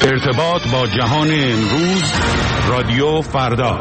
ارتباط با جهان امروز، رادیو فردا.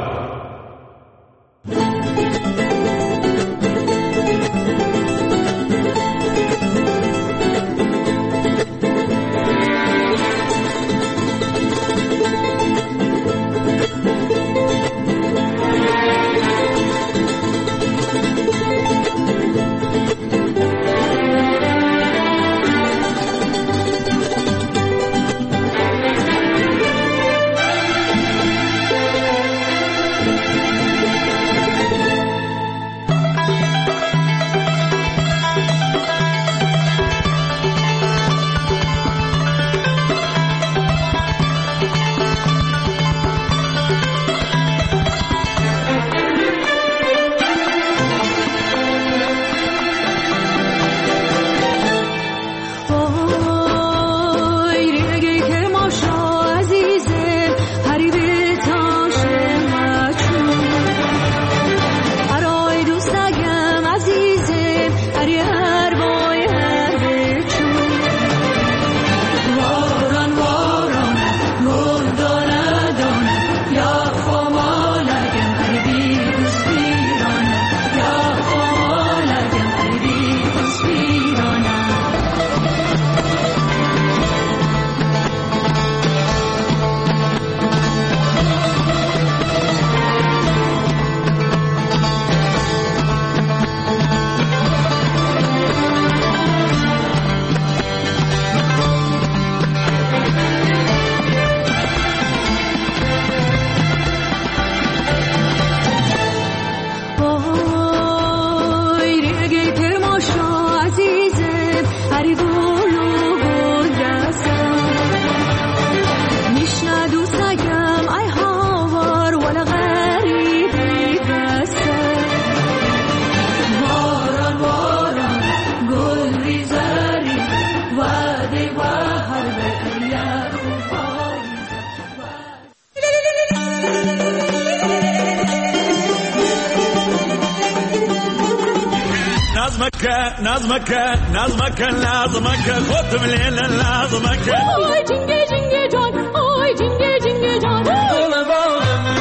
نظمك لازمك خد بالليل لازمك آی جنگه جنگه جان آی جنگه جنگه جان دل باغم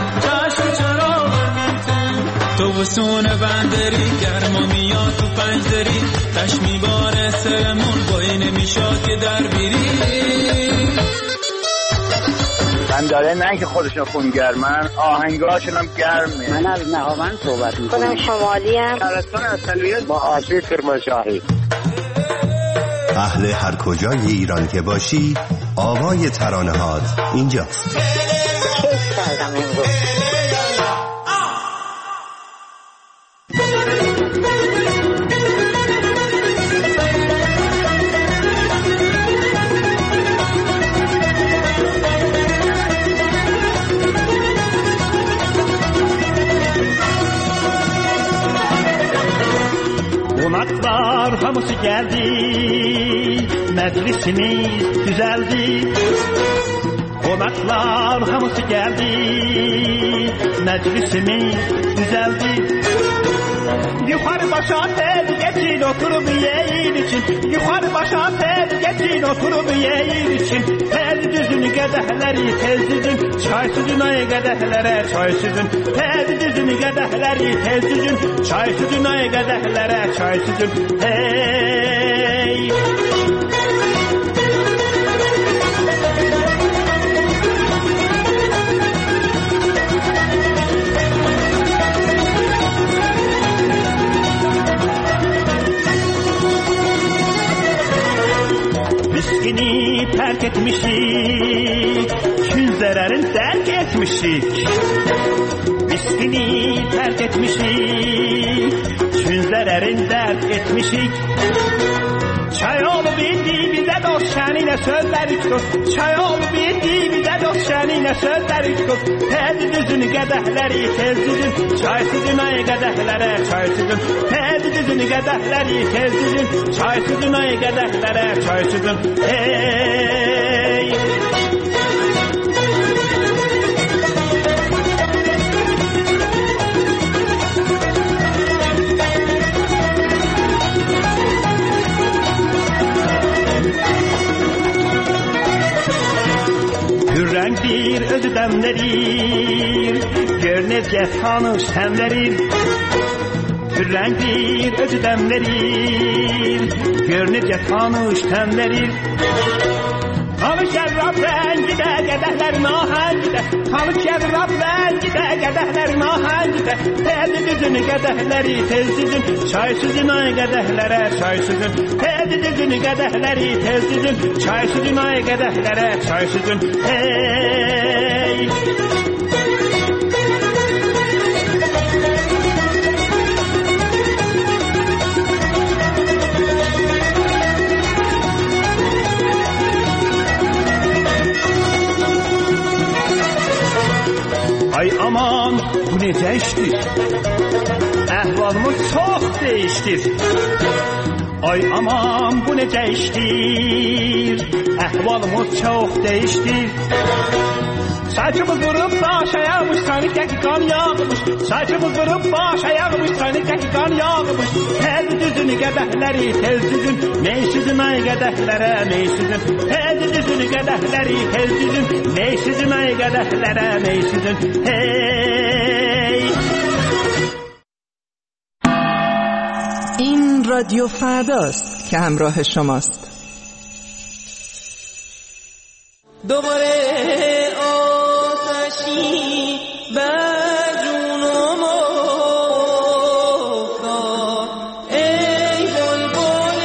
چشم چراغم تو وسون بندری گرما میاد تو پنجدری تش میباره سرمون بایی نمیشاد که در بیری من داره نه که خودشون خونگرمن آهنگاشون هم گرمه. من از نهاوند صحبت میکنم. خودم شمالی ام. شهرستان اصلیت با آشی کرمانشاهی. اهل هر کجای ایران که باشی آوای ترانه‌هات اینجاست. کیف کردم امروز. Konaklar hamısı geldi, meclisimiz düzeldi. Konaklar hamısı geldi, meclisimiz düzeldi. Yukarı başa tel geçin oturup yiyin için. Yukarı başa tel geçin oturup yiyin için. Tel düzün qədəhləri tez düzün, çay süzün ay qədəhlərə çay süzün. Tel düzün qədəhləri tez düzün, çay süzün ay qədəhlərə çay süzün. Hey! Miskini terk etmişik, kün zararın terk etmişik. Miskini terk etmişik, kün zararın terk etmişik. Çay olup indi bize dost şenine sözler içtik. Çay olup indi bize dost şenine sözler içtik. Tez düzün qədəhləri tez düzün, çay süzün ay qədəhlərə çay süzün. Tez düzün qədəhləri tez düzün, çay süzün ay qədəhlərə çay süzün. Hey! Pürrəng bir özü dəmlərir, gör necə tanış təmlərir. Pürrəng bir özü dəmlərir, gör necə tanış təmlərir. Kanı şərrab rəngidə, qədəhlərin ahəngidə. Kanı şərrab rəngidə, qədəhlərin ahəngidə. Tədi düzünü qədəhləri tez düzün, çay süzün ay qədəhlərə çay süzün. Tədi düzünü qədəhləri tez düzün, çay süzün ay qədəhlərə çay süzün. Hey! Ay aman bu necə işdir? Əhvalımız çox dəyişdir. Ay aman bu necə işdir? Əhvalımız çox dəyişdir. Saçımız vurup baş ayağmış, kanı keki kan yağmış. Saçımız vurup baş ayağmış, kanı keki kan yağmış. Tez düzünü qədəhləri tez düzün, ney süzün ay qədəhlərə ney süzün. Tez düzünü qədəhləri tez düzün, ney süzün ay qədəhlərə ney süzün. Hey! این رادیو فرداست که همراه شماست. دوباره آتشی بر جونم افتاد ای بلبل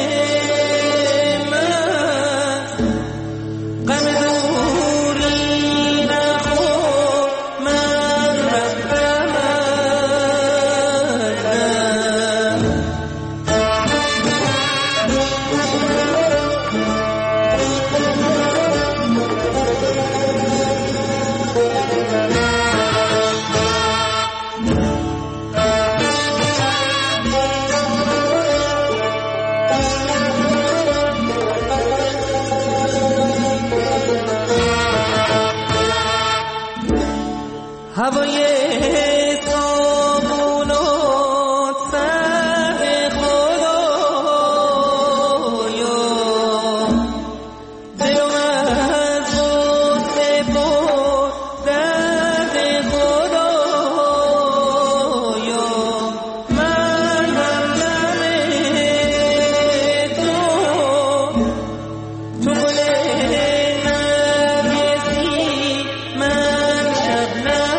من غم دوری نخور من رفتم هوای صابون و سر خدایا دلم از غصه پر درد خدایا من همدم تو گل نرگسی من شبنم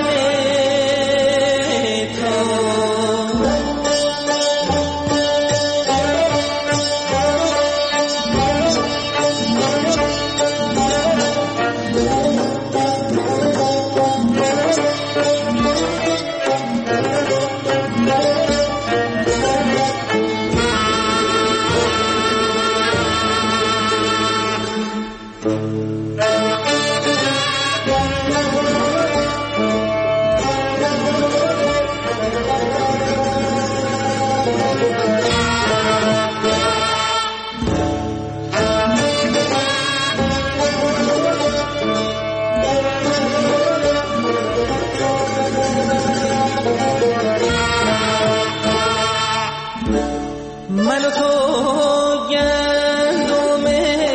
من و تو گندم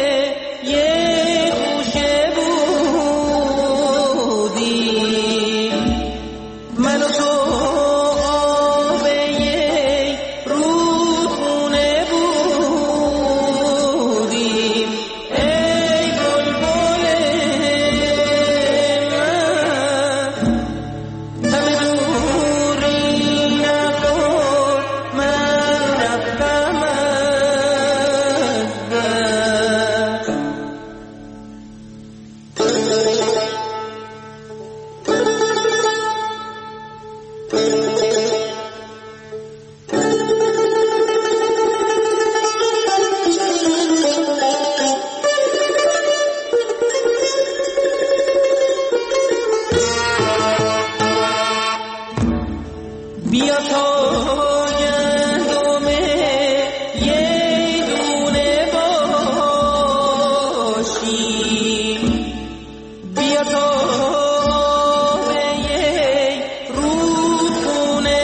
یه خوشه بودیم من و تو آب یه رودخونه بودیم ای بلبل من غم دوری نخور من رفتم بیا تا گندم یه دونه باشیم بیا تا آب یه رودخونه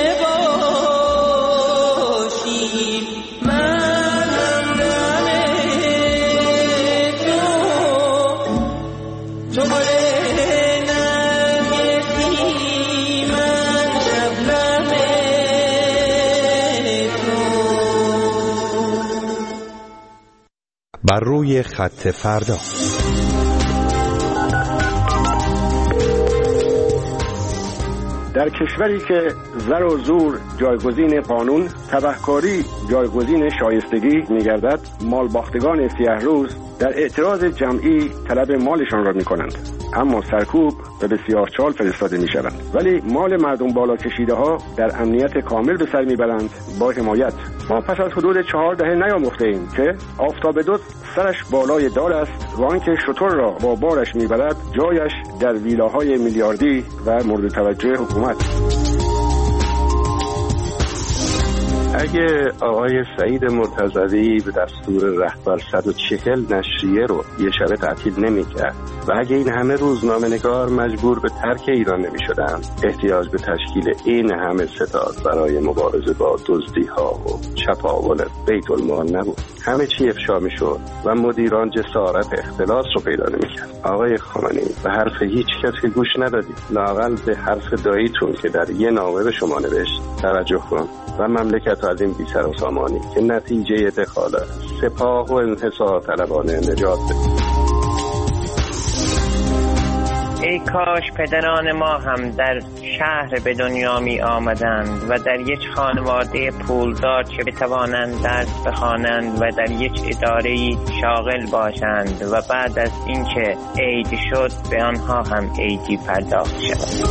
باشیم من همدم تو گل صدای خط فردا. در کشوری که زر و زور جایگزین قانون، تبهکاری جایگزین شایستگی می‌گردد، مالباختگان سیاه روز در اعتراض جمعی طلب مالشان را می‌کنند، اما سرکوب به بسیار چال فرستاده می‌شوند. ولی مال مردم بالا کشیده ها در امنیت کامل به سر می‌برند با حمایت. ما پس از حدود 4 دهه نیاموخته‌ایم که آفتاب دو سرش بالای دار است و آنکه شتر را با بارش می‌برد جایش در ویلاهای میلیاردی و مورد توجه حکومت. اگه آقای سعید مرتضوی به دستور رهبر 140 نشریه رو یه شب تعطیل نمی‌کرد و اگه این همه روزنامه‌نگار مجبور به ترک ایران نمی‌شدن، احتیاج به تشکیل این همه ستاد برای مبارزه با دزدی‌ها و چپاول بیت المال نبود. همه چی افشا می‌شد و مدیران جسارت اختلاس رو پیدا نمی‌کرد. آقای خامنه‌ای به حرف هیچ کس که گوش ندادید، لااقل به حرف داییتون که در یه نامه به شما نوشت توجه کن و مملکت از این بی سر و سامانی که نتیجه دخالت سپاه و انحصار طلبانه نجات بده. ای کاش پدران ما هم در شهر به دنیا می آمدند و در یک خانواده پولدار که بتوانند درس بخوانند و در یک اداره‌ای شاغل باشند و بعد از اینکه عید شد به آنها هم عیدی پرداخت شود.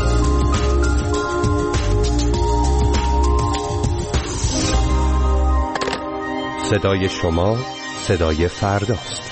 صدای شما صدای فرداست.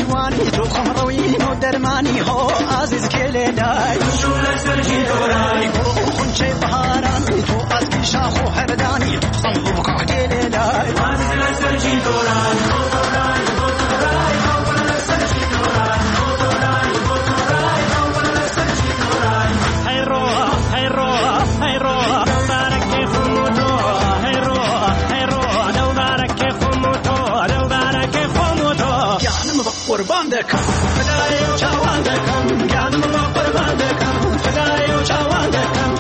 جوانی تو خمروی و درمانی ها عزیز کلی دای شول سرجی دورای خونچه بهاران تو از کی شاخ و هردانی خم و بکا کلی دای عزیز سرجی دورای قربان دکم فدای جوان دکم جانم با قربان دکم فدای جوان دکم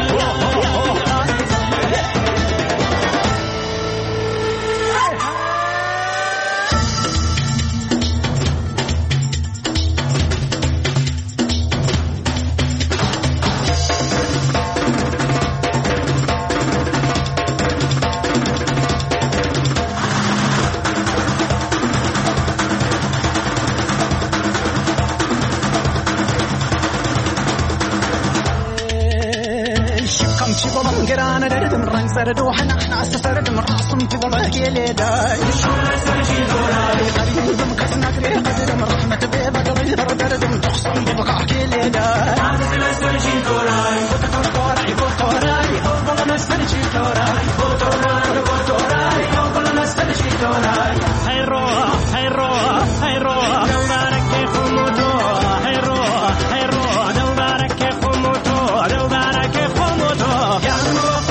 سردوحنا احنا استسرد من راسم في ضباك يليداي شو سرجي دوراي قريب مكسنا كري قدر من رحمة بيبا قريب ردرد من تخصم ببقاك يليداي عزيز سرجي دوراي بوتوراي بوتوراي بوتوراي سرجي دوراي بوتوراي بوتوراي بوتوراي سرجي دوراي هيرو هيرو هيرو دورك خموتو هيرو هيرو دورك خموتو دورك خموتو يا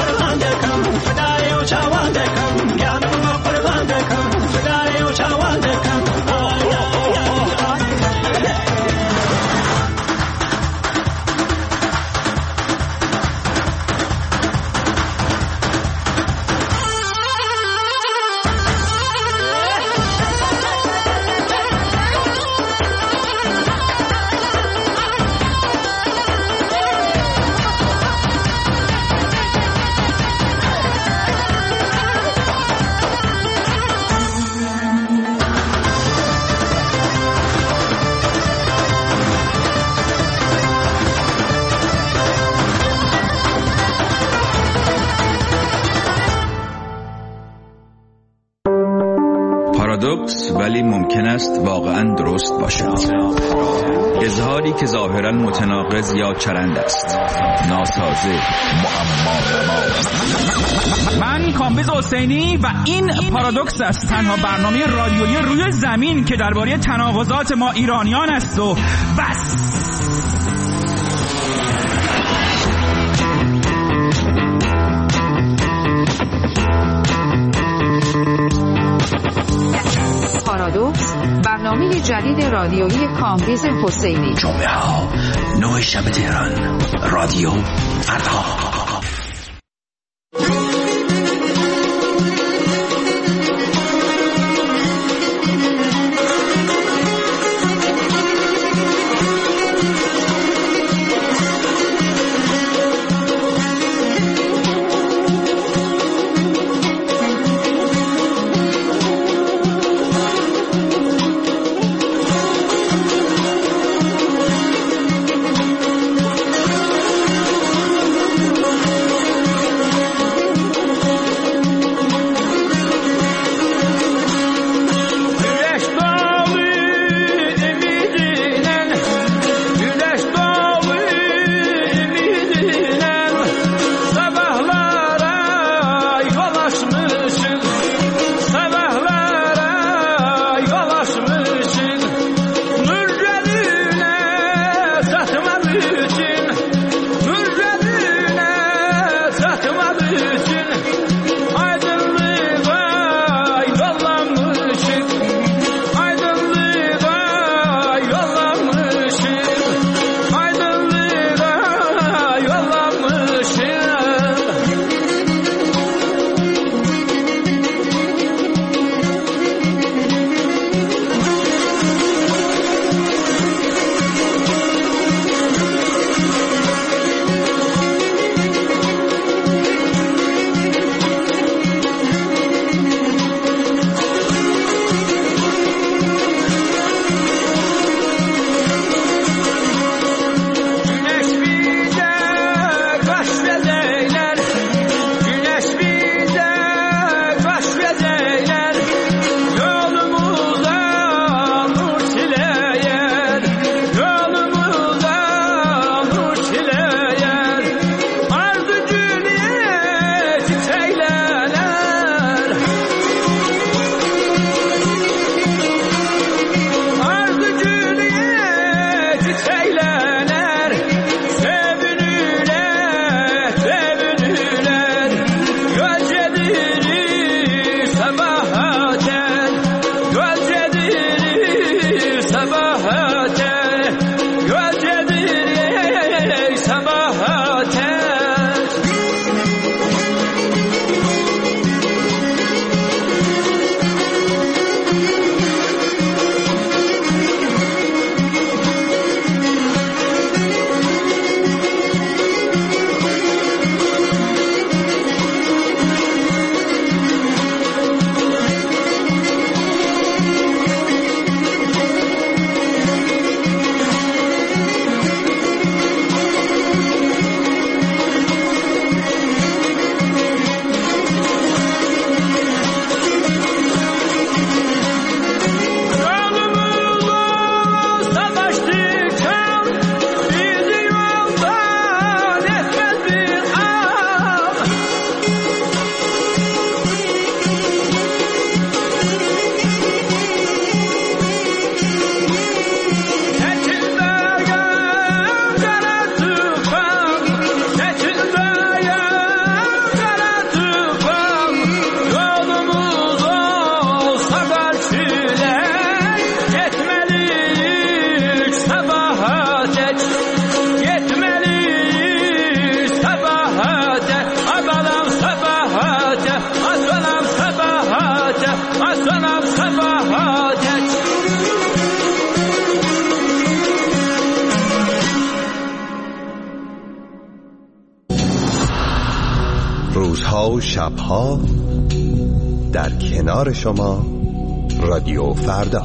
جوان دکم جانم با قربان دکم فدای جوان دکم پارادوکس ولی ممکن است واقعا درست باشد. اظهاری که ظاهرا متناقض یا چرند است، ناسازه، معما. من کامبیز حسینی و این پارادوکس است، تنها برنامه رادیویی روی زمین که درباره تناقضات ما ایرانیان است و بس. پارادوکس، برنامه جدید رادیویی کامبیز حسینی. جمعه ها 9 شب تهران، رادیو فردا. روزها و شبها در کنار شما رادیو فردا.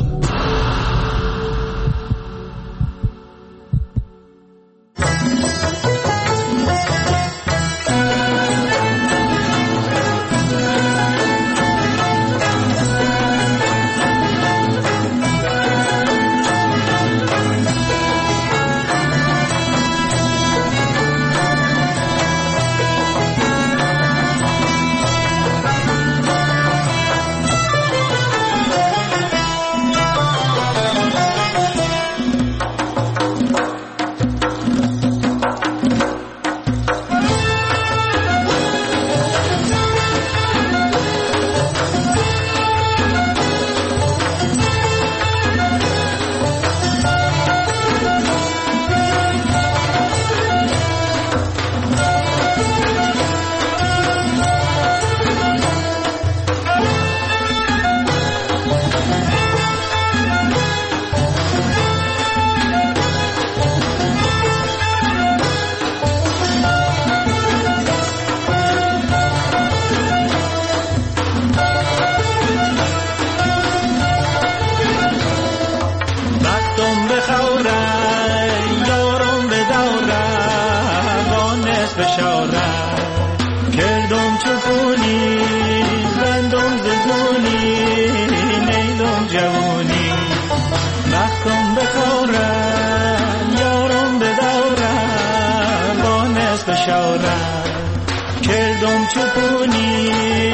کردم چپونی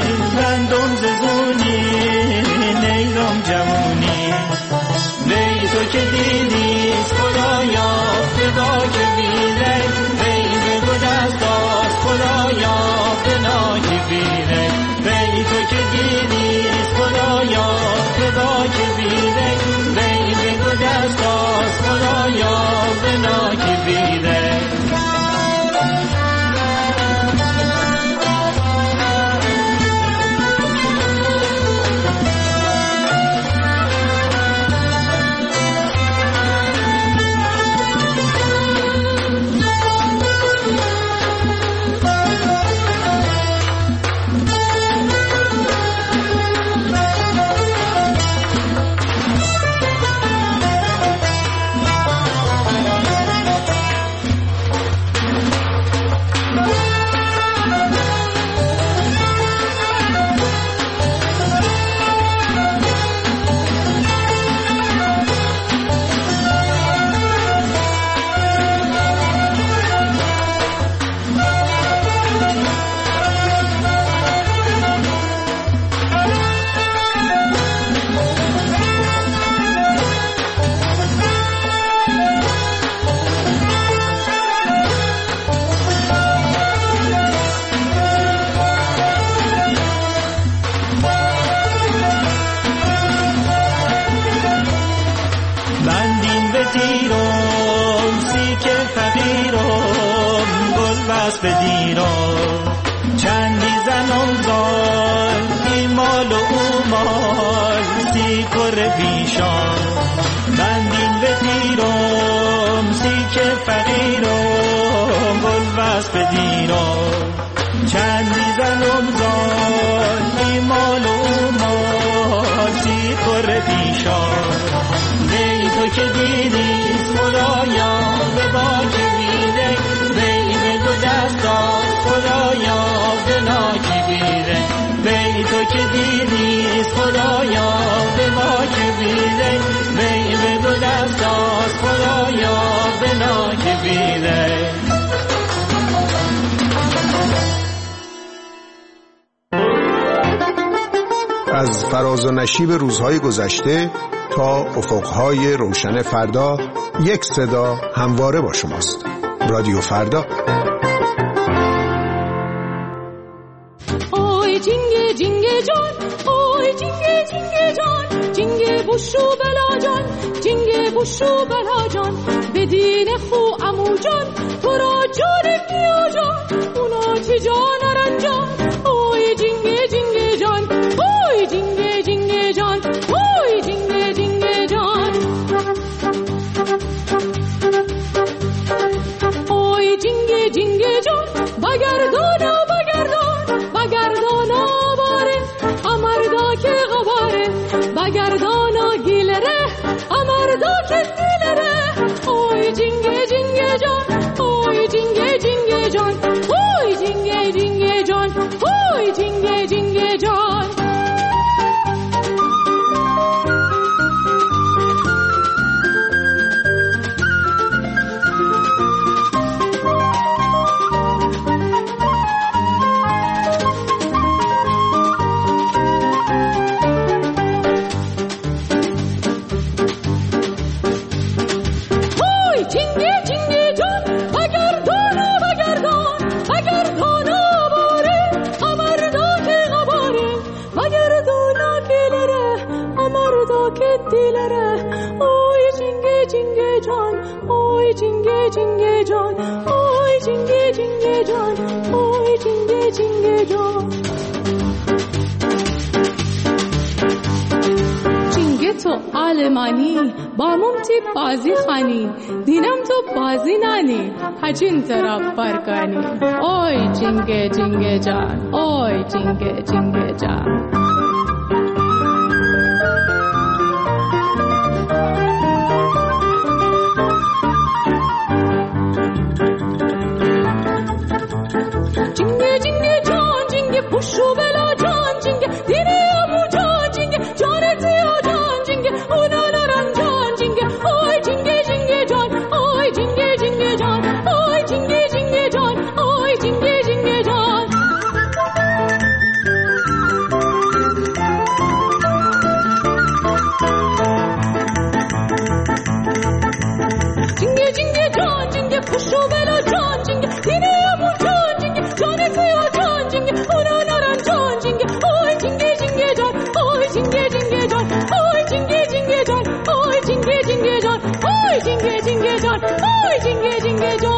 رندم ززونی نیرم جوونی وی تو که دیدیست خدایا فدا که بیره وی بگو دست داست خدایا فدا که بیره وی تو که دیدیست خدایا فدا که بیره وی بگو دست داست خدایا فدا که بیره. چندی زنم زال ایمال و اومال سی کر پیشان بندین به تیرم سی که فقیرم گل بست به دیرم چندی زنم زال ایمال و اومال سی کر پیشان وی تو که دیدی خدایا به با که بیده وی بگو دست داد خدایا بنا که بیره وی تو که دیدی خدایا به ما که بیره وی بگو دست داد خدایا بنا که بیره. از فراز و نشیب روزهای گذشته تا افقهای روشن فردا یک صدا همواره با شماست. رادیو فردا. اوی جینگه جینگه جان اوی جینگه جینگه جان جینگه بوشو بلا جان جینگه بوشو بلا جان بدین خو امو جان تو را جان بیا جان اونا چی جان رنجان اوی جینگه جینگه جان اوی جینگه جینگه جان اوی جینگه جینگه جان اوی جینگه جینگه جان بگردان و بگردان جینگه جان آی جینگه جینگه جان آی جینگه جینگه جان آی جینگه جینگه جان جینگه تو آلمانی با ممتی بازی خانی دینم تو بازی نانی هجین طرف برکانی آی جینگه جینگه جان آی جینگه جینگه جان جینگه جینگه جان جینگه پوشو بلا جان جینگه دیره امو جان جینگه جان زیا جان جینگه اونا نرم جان جینگه آی جینگه جینگه جان آی جینگه جینگه جان آی جینگه جینگه جان آی جینگه جینگه جان جینگه جینگه جان جینگه پوشو بلا جان جینگه دیره امو جان جینگه جان زیا جان جینگه اونا نرم جان جینگه آی جینگه جینگه جان آی جینگه جینگه جان آی جینگه جینگه جان آی جینگه جینگه جان آی جینگه جینگه جان آی جینگه جینگه جان